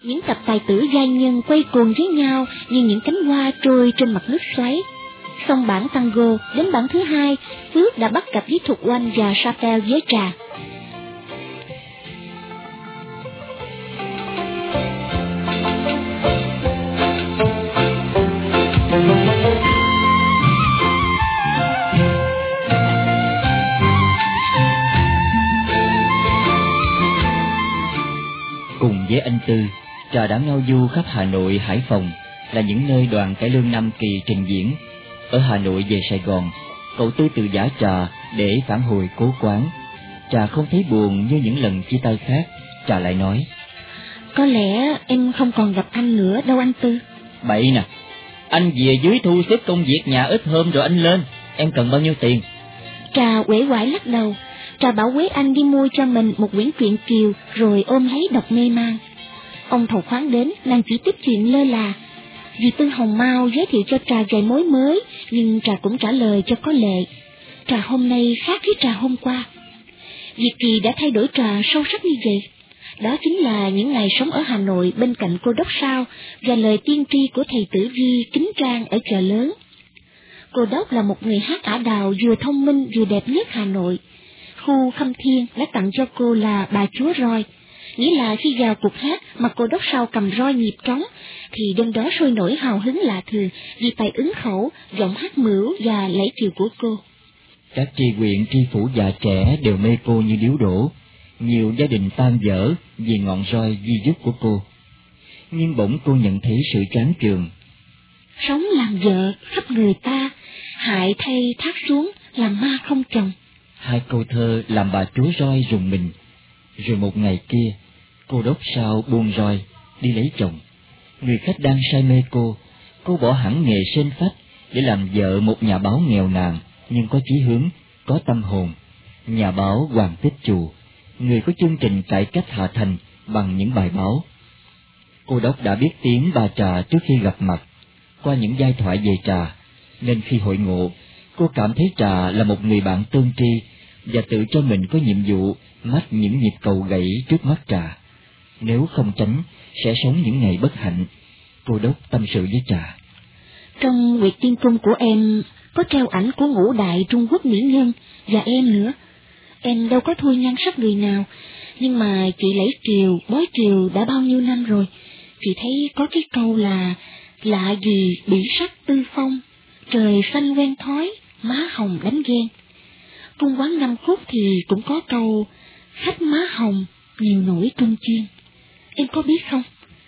Những cặp tài tử giai nhân quay cuồng với nhau như những cánh hoa trôi trên mặt nước xoáy. Xong bản tango đến bản thứ hai, Phước đã bắt gặp với Thục Oanh và Chapelle với trà. Cùng với anh Tư, Trà đã ngao du khắp Hà Nội, Hải Phòng là những nơi đoàn cải lương Nam Kỳ trình diễn. Ở Hà Nội về Sài Gòn, cậu Tư từ giã Trà để phản hồi cố quán. Trà không thấy buồn như những lần chia tay khác. Trà lại nói: Có lẽ em không còn gặp anh nữa đâu anh Tư. Bậy nè, anh về dưới thu xếp công việc nhà ít hôm rồi anh lên. Em cần bao nhiêu tiền? Trà uể oải lắc đầu. Trà bảo Quế Anh đi mua cho mình một quyển truyện Kiều rồi ôm lấy đọc mê man. Ông thầu khoáng đến, nàng chỉ tiếp chuyện lơ là. Dì Tư Hồng Mau giới thiệu cho Trà vài mối mới, nhưng Trà cũng trả lời cho có lệ. Trà hôm nay khác với Trà hôm qua. Việc gì đã thay đổi Trà sâu sắc như vậy? Đó chính là những ngày sống ở Hà Nội bên cạnh cô Đốc Sao và lời tiên tri của thầy Tử Vi Kính Trang ở chợ lớn. Cô Đốc là một người hát ả đào vừa thông minh vừa đẹp nhất Hà Nội. Khu Khâm Thiên đã tặng cho cô là bà chúa roi, nghĩa là khi vào cuộc hát mà cô Đốc Sao cầm roi nhịp trống, thì đêm đó sôi nổi hào hứng lạ thường vì tài ứng khẩu, giọng hát mửu và lễ kiều của cô. Các tri huyện, tri phủ già trẻ đều mê cô như điếu đổ. Nhiều gia đình tan vỡ vì ngọn roi duy nhất của cô. Nhưng bỗng cô nhận thấy sự chán chường. Sống làm vợ khắp người ta, hại thay thác xuống làm ma không chồng. Hai câu thơ làm bà chúa roi rùng mình. Rồi một ngày kia, cô Đốc Sao buông roi đi lấy chồng. Người khách đang say mê cô bỏ hẳn nghề sên phách để làm vợ một nhà báo nghèo nàn nhưng có chí hướng, có tâm hồn. Nhà báo Hoàng Tích Chù, người có chương trình cải cách hạ thành bằng những bài báo. Cô Đốc đã biết tiếng bà Trà trước khi gặp mặt, qua những giai thoại về Trà, nên khi hội ngộ, cô cảm thấy Trà là một người bạn tương tri và tự cho mình có nhiệm vụ mách những nhịp cầu gãy trước mắt Trà. Nếu không tránh, sẽ sống những ngày bất hạnh. Cô Đốc tâm sự với Trà. Trong Nguyệt Tiên Cung của em có treo ảnh của ngũ đại Trung Quốc mỹ nhân và em nữa. Em đâu có thua nhan sắc người nào, nhưng mà chị Lễ Triều, Bói Triều đã bao nhiêu năm rồi. Chị thấy có cái câu là lạ gì bỉ sắc tư phong, trời xanh quen thói, má hồng đánh ghen. Cung quán Năm Khúc thì cũng có câu khách má hồng, nhiều nổi trung chiên. Em có biết không?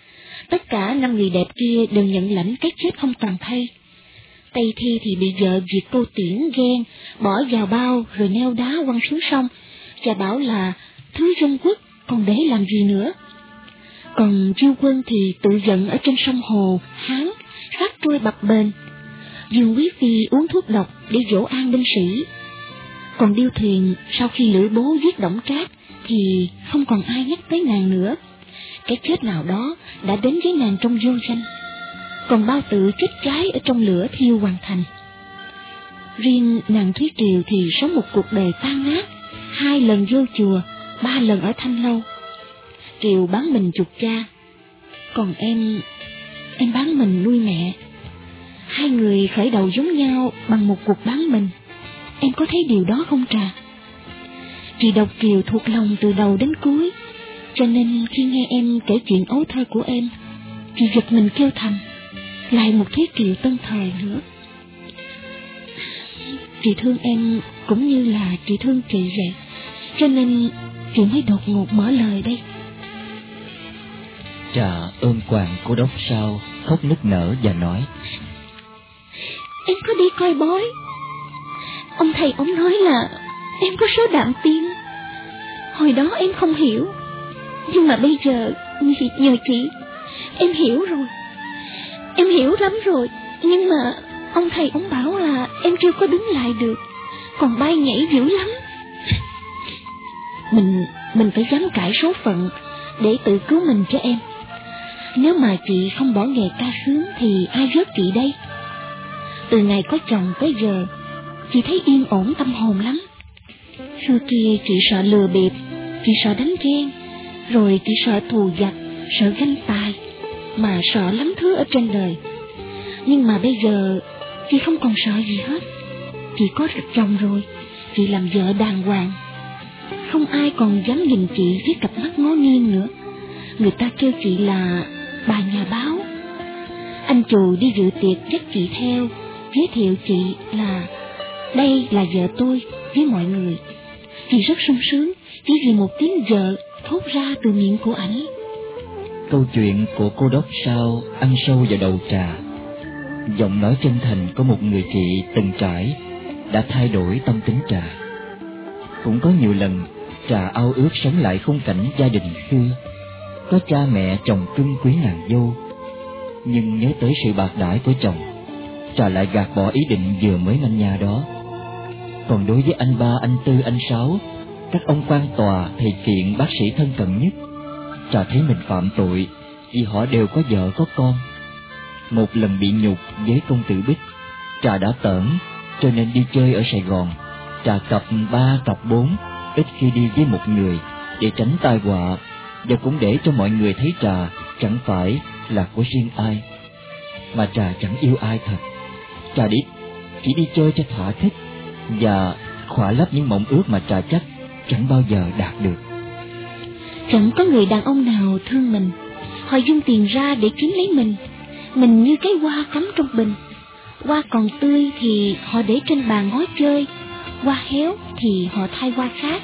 Tất cả 5 người đẹp kia đều nhận lãnh cái chết không toàn thây. Tây Thi thì bị vợ Việt Cô Tiễn ghen, bỏ vào bao rồi neo đá quăng xuống sông, và bảo là thứ dân quốc còn để làm gì nữa. Còn Diêu Quân thì tự giận ở trên sông Hồ, Hán, sát trôi bập bềnh. Dương Quý Phi uống thuốc độc để dỗ an binh sĩ. Còn Điêu Thuyền sau khi Lữ Bố giết Đổng Trác thì không còn ai nhắc tới nàng nữa. Cái chết nào đó đã đến với nàng trong vô danh. Còn Bao Tử chết cháy ở trong lửa thiêu hoàn thành. Riêng nàng Thúy Triều thì sống một cuộc đời tan nát, 2 lần vô chùa, 3 lần ở Thanh Lâu. Triều bán mình chuộc cha, còn em bán mình nuôi mẹ. 2 người khởi đầu giống nhau bằng một cuộc bán mình. Em có thấy điều đó không Trà? Chị đọc Kiều thuộc lòng từ đầu đến cuối, cho nên khi nghe em kể chuyện ấu thơ của em, chị giật mình kêu thầm, lại một Thúy Kiều tân thời nữa. Chị thương em cũng như là chị thương chị vậy, cho nên chị mới đột ngột mở lời đây. Trà ôm quàng cô Đốc Sao, khóc nức nở và nói: Em có đi coi bói. Ông thầy ông nói là em có số đạm tiên. Hồi đó em không hiểu, nhưng mà bây giờ nhờ chị, em hiểu rồi. Em hiểu lắm rồi, nhưng mà ông thầy ông bảo là em chưa có đứng lại được, còn bay nhảy dữ lắm. Mình phải dám cãi số phận để tự cứu mình cho em. Nếu mà chị không bỏ nghề ca sướng thì ai rớt chị đây? Từ ngày có chồng tới giờ, chị thấy yên ổn tâm hồn lắm. Xưa kia chị sợ lừa bịp, chị sợ đánh ghen, rồi chị sợ thù giặc, sợ ganh tài, mà sợ lắm thứ ở trên đời. Nhưng mà bây giờ chị không còn sợ gì hết. Chị có chồng rồi, chị làm vợ đàng hoàng. Không ai còn dám nhìn chị với cặp mắt ngó nghiêng nữa. Người ta kêu chị là bà nhà báo. Anh Trù đi dự tiệc dắt chị theo, giới thiệu chị là đây là vợ tôi với mọi người. Chị rất sung sướng chỉ vì một tiếng vợ thốt ra từ miệng của ảnh. Câu chuyện của cô đốc sao ăn sâu vào đầu Trà. Giọng nói chân thành của một người chị từng trải đã thay đổi tâm tính Trà. Cũng có nhiều lần Trà ao ước sống lại khung cảnh gia đình xưa, có cha mẹ chồng cưng quý nàng dâu. Nhưng nhớ tới sự bạc đãi của chồng, Trà lại gạt bỏ ý định vừa mới manh nha đó. Còn đối với anh Ba, anh Tư, anh Sáu, các ông quan tòa, thầy kiện, bác sĩ thân cận nhất, Trà thấy mình phạm tội vì họ đều có vợ có con. Một lần bị nhục với công tử Bích, Trà đã tởn, cho nên đi chơi ở Sài Gòn, Trà cặp 3 cặp 4, ít khi đi với một người để tránh tai họa, và cũng để cho mọi người thấy Trà chẳng phải là của riêng ai, mà Trà chẳng yêu ai thật. Trà chỉ đi chơi cho thỏa thích và khỏa lấp những mộng ước mà Trà chắc chẳng bao giờ đạt được. Chẳng có người đàn ông nào thương mình. Họ dung tiền ra để kiếm lấy mình như cái hoa cắm trong bình. Hoa còn tươi thì họ để trên bàn ngói chơi, hoa héo thì họ thay hoa khác.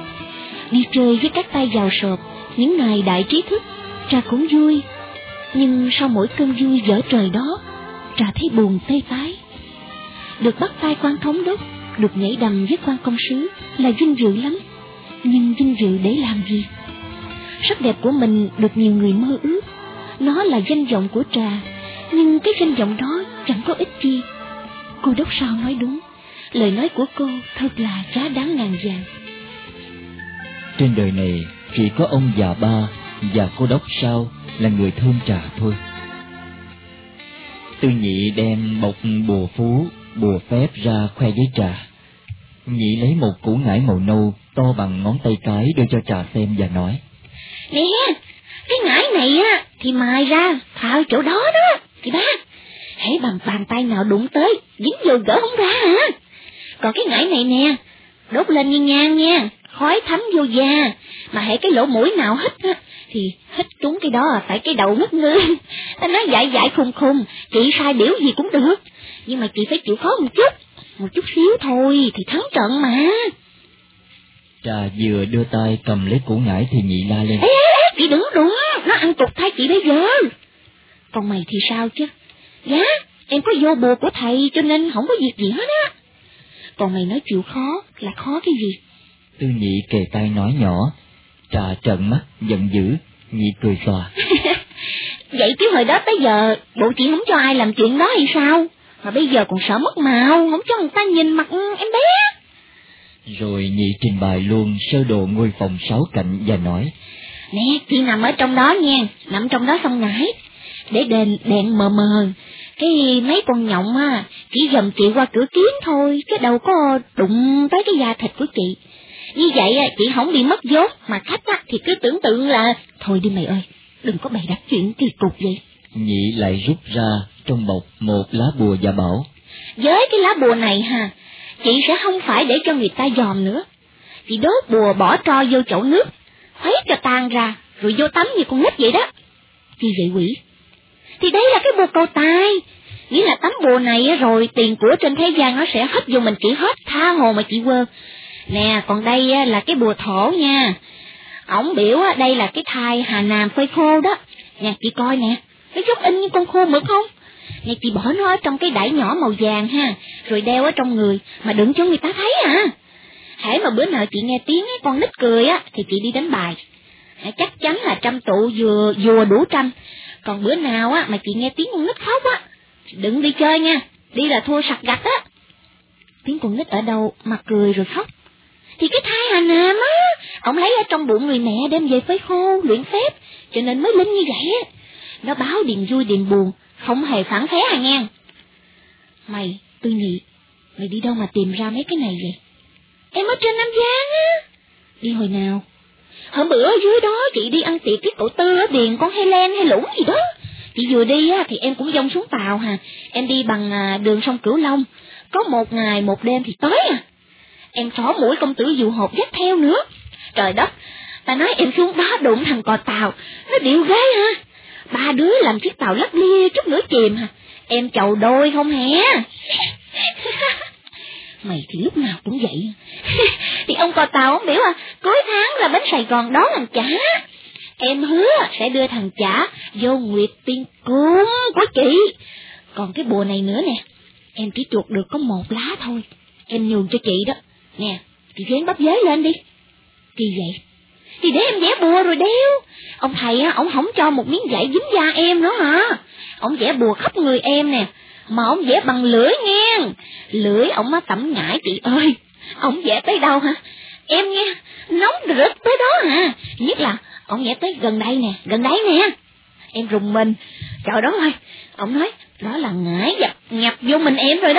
Đi chơi với các tay giàu sộp, những ngày đại trí thức, Trà cũng vui. Nhưng sau mỗi cơn vui dở trời đó, Trà thấy buồn tê tái. Được bắt tay quan thống đốc, được nhảy đầm với quan công sứ là vinh dự lắm. Nhưng vinh dự để làm gì? Sắc đẹp của mình được nhiều người mơ ước, nó là danh vọng của Trà, nhưng cái danh vọng đó chẳng có ích chi. Cô đốc sao nói đúng, lời nói của cô thật là giá đáng ngàn vàng. Trên đời này chỉ có ông già Ba và cô đốc sao là người thương Trà thôi. Tư Nhị đem bọc bùa phú, bùa phép ra khoe với Trà. Nhị lấy một củ ngải màu nâu to bằng ngón tay cái đưa cho Trà xem và nói: Nè, cái ngải này á thì mài ra thao chỗ đó đó, thì ba, hễ bằng bàn tay nào đụng tới dính vô gỡ không ra hả? Còn cái ngải này nè, đốt lên như nhang nha, khói thấm vô da, mà hễ cái lỗ mũi nào hít á thì hít trúng cái đó phải cái đầu ngất ngư. Ta nói dại khùng khùng, chị sai biểu gì cũng được, nhưng mà chị phải chịu khó một chút xíu thôi thì thắng trận mà. Trà vừa đưa tay cầm lấy củ ngải thì Nhị la lên: Ê, chị đừng đụng, nó ăn cục thay chị bây giờ. Còn mày thì sao chứ? Dạ, em có vô bùa của thầy cho nên không có việc gì hết á. Còn mày nói chịu khó là khó cái gì? Tư Nhị kề tay nói nhỏ. Trà trợn mắt giận dữ. Nhị cười xòa. Vậy chứ hồi đó tới giờ bộ chị không cho ai làm chuyện đó hay sao? Mà bây giờ còn sợ mất màu, không cho người ta nhìn mặt em bé. Rồi Nhị trình bày luôn sơ đồ ngôi phòng 6 cạnh và nói: Nè, chị nằm ở trong đó nha, nằm trong đó xong ngải, để đèn mờ mờ, cái mấy con nhộng á chỉ dòm chị qua cửa kiến thôi, cái đâu có đụng tới cái da thịt của chị. Như vậy chị không bị mất vốn, mà khách á thì cứ tưởng tượng là thôi đi mày ơi, đừng có bày đặt chuyện kỳ cục vậy. Nhị lại rút ra trong bọc một lá bùa và bảo: Với cái lá bùa này ha, chị sẽ không phải để cho người ta dòm nữa. Chị đốt bùa bỏ tro vô chậu nước, khuấy cho tan ra, rồi vô tắm như con nít vậy đó. Chi vậy quỷ? Thì đấy là cái bùa cầu tài, nghĩa là tấm bùa này rồi tiền của trên thế gian nó sẽ hất vô mình chị hết, tha hồ mà chị quơ. Nè, còn đây là cái bùa thổ nha. Ổng biểu đây là cái thai Hà Nam phơi khô đó. Nè, chị coi nè, nó giống in như con khô mực không? Nè, chị bỏ nó ở trong cái đải nhỏ màu vàng ha, rồi đeo ở trong người, mà đừng cho người ta thấy à. Hễ mà bữa nào chị nghe tiếng con nít cười thì chị đi đánh bài. Chắc chắn là trăm tụ vừa đủ trăm. Còn bữa nào mà chị nghe tiếng con nít khóc đừng đi chơi nha, đi là thua sặc gạch á. Tiếng con nít ở đâu mà cười rồi khóc? Thì cái thai Hà Nam ổng lấy ở trong bụng người mẹ đem về phơi khô luyện phép, cho nên mới linh như vậy á. Nó báo điềm vui điềm buồn, không hề phản phé à nghe. Mày, Tư Nhị, mày đi đâu mà tìm ra mấy cái này vậy? Em ở trên Nam Giang á. Đi hồi nào? Hôm bữa dưới đó chị đi ăn tiệc với cậu Tư ở Điền con Helen hay Lũng gì đó. Chị vừa đi á thì em cũng dông xuống tàu hà. Em đi bằng đường sông Cửu Long. Có 1 ngày 1 đêm thì tới à. Em xỏ mũi công tử Dụ Hột dắt theo nữa. Trời đất, ta nói em xuống đó đụng thằng cò tàu, nó điệu ghê ha. 3 đứa làm chiếc tàu lắc lia chút nữa chìm hả. Em chầu đôi không hả? Mày thì lúc nào cũng vậy. Thì ông cò tàu ông biểu cuối tháng là bến Sài Gòn đón thằng chả. Em hứa sẽ đưa thằng chả vô Nguyệt Tiên Cung của chị. Còn cái bùa này nữa nè, em chỉ chuột được có 1 lá thôi. Em nhường cho chị đó. Nè, chị dán bắp dế lên đi. Kỳ vậy? Thì để em vẽ bùa rồi đeo. Ông thầy ổng không cho một miếng vải dính da em nữa hả? Ổng vẽ bùa khắp người em nè. Mà ổng vẽ bằng lưỡi nghe. Lưỡi ổng tẩm nhãi chị ơi. Ổng vẽ tới đâu hả? Em nghe, nóng rực tới đó hả? Nhất là ổng vẽ tới gần đây nè. Em rùng mình. Trời đất ơi, ổng nói, đó là ngải nhập vô mình em rồi đó.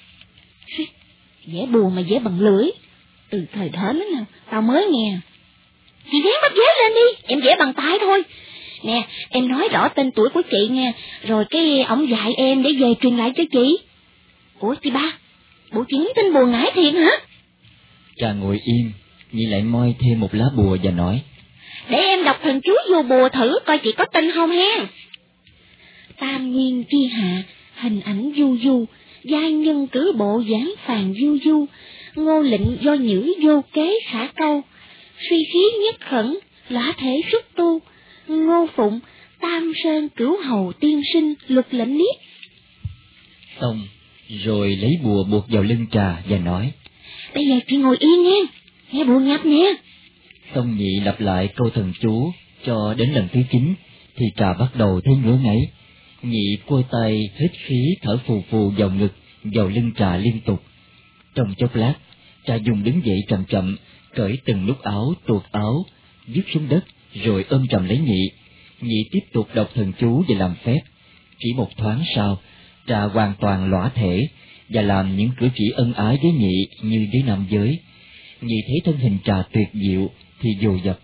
Vẽ bùa mà vẽ bằng lưỡi. Từ thời đó nào, tao mới nghe. Chị dán bắp dế lên đi, em vẽ bằng tay thôi. Nè, em nói rõ tên tuổi của chị nha, rồi cái ổng dạy em để về truyền lại cho chị. Ủa chị ba, bộ chị muốn tin bùa ngải thiệt hả? Chàng ngồi im, Nhi lại moi thêm 1 lá bùa và nói: Để em đọc thần chú vô bùa thử coi chị có tin không ha. Tam nguyên chi hạ, hình ảnh du du, giai nhân cử bộ giảng phàn du du, ngô lệnh do nhữ vô kế khả câu, suy khí nhất khẩn, lõa thể xuất tu, ngô phụng, tam sơn cửu hầu tiên sinh luật lệnh liếc. Xong, rồi lấy bùa buộc vào lưng trà và nói: Bây giờ chị ngồi yên nghe bùa nhập nè. Xong Nhị lặp lại câu thần chú cho đến lần thứ 9, thì trà bắt đầu thấy ngứa ngáy. Nhị quơ tay hít khí thở phù phù vào ngực, vào lưng trà liên tục. Trong chốc lát, trà dùng đứng dậy chậm chậm, cởi từng nút áo, tuột áo, vứt xuống đất, rồi ôm chầm lấy Nhị. Nhị tiếp tục đọc thần chú và làm phép. Chỉ một thoáng sau, trà hoàn toàn lõa thể và làm những cử chỉ ân ái với Nhị như với nam giới. Nhị thấy thân hình trà tuyệt diệu thì dồn dập.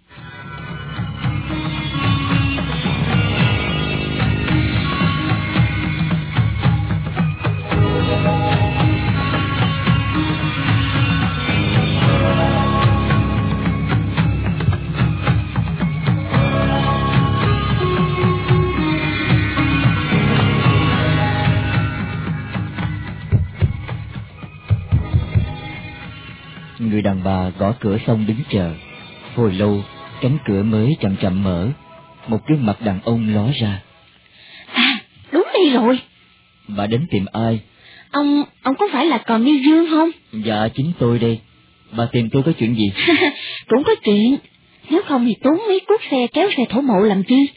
Người đàn bà gõ cửa xong đứng chờ. Hồi lâu, cánh cửa mới chậm chậm mở. Một gương mặt đàn ông ló ra. À, đúng đây rồi. Bà đến tìm ai? Ông có phải là Cò Mi Dương không? Dạ, chính tôi đây. Bà tìm tôi có chuyện gì? Cũng có chuyện. Nếu không thì tốn mấy cuốc xe kéo xe thổ mộ làm chi?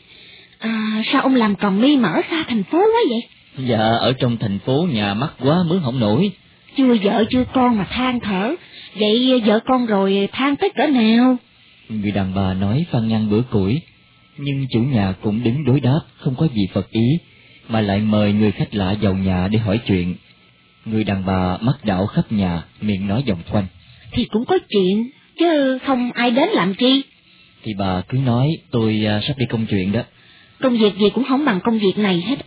Sao ông làm Cò Mi mà ở xa thành phố quá vậy? Dạ, ở trong thành phố nhà mắc quá mướn không nổi. Chưa vợ chưa con mà than thở. Vậy vợ con rồi than tới cỡ nào? Người đàn bà nói phàn nàn bữa củi, nhưng chủ nhà cũng đứng đối đáp không có gì phật ý, mà lại mời người khách lạ vào nhà để hỏi chuyện. Người đàn bà mắt đảo khắp nhà, miệng nói vòng quanh. Thì cũng có chuyện, chứ không ai đến làm chi. Thì bà cứ nói, tôi sắp đi công chuyện đó. Công việc gì cũng không bằng công việc này hết.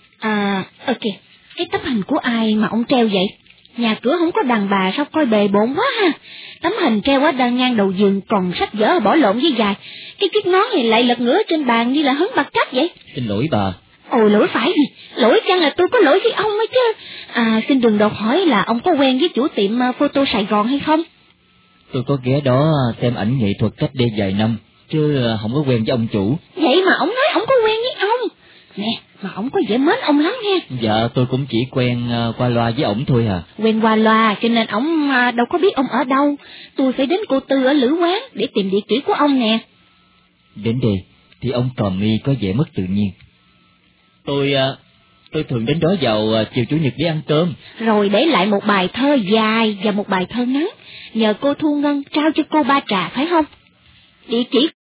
Ok, cái tấm hình của ai mà ông treo vậy? Nhà cửa không có đàn bà sao coi bề bộn quá ha. Tấm hình treo ở đằng ngang đầu giường, còn sách vở bỏ lộn với dài. Cái chiếc nón này lại lật ngửa trên bàn như là hứng bạc trách vậy. Xin lỗi bà. Ôi lỗi phải gì? Lỗi chăng là tôi có lỗi với ông ấy chứ. Xin đừng đột hỏi là ông có quen với chủ tiệm photo Sài Gòn hay không? Tôi có ghé đó xem ảnh nghệ thuật cách đây vài năm, chứ không có quen với ông chủ. Vậy mà ông nói ông có quen với ông. Nè, mà ông có vẻ mến ông lắm nha. Dạ, tôi cũng chỉ quen qua loa với ổng thôi à. Quen qua loa, cho nên ổng đâu có biết ông ở đâu. Tôi phải đến cô Tư ở Lữ Quán để tìm địa chỉ của ông nè. Đến đây, thì ông Cò Mi có vẻ mất tự nhiên. Tôi thường đến đó vào chiều Chủ nhật để ăn cơm. Rồi để lại một bài thơ dài và một bài thơ ngắn, nhờ cô Thu Ngân trao cho cô 3 trà phải không? Địa chỉ